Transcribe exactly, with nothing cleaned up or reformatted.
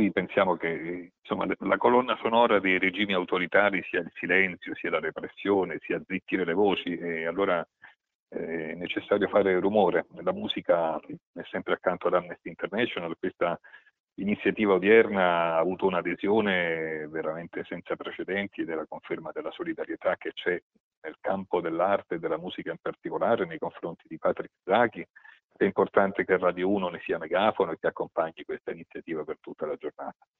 noi pensiamo che insomma, la colonna sonora dei regimi autoritari sia il silenzio, sia la repressione, sia zittire le voci, e allora è necessario fare rumore. La musica è sempre accanto ad Amnesty International. Questa iniziativa odierna ha avuto un'adesione veramente senza precedenti ed è la conferma della solidarietà che c'è nel campo dell'arte e della musica in particolare nei confronti di Patrick Zaki. È importante che Radio uno ne sia megafono e che accompagni questa iniziativa per tutta la giornata.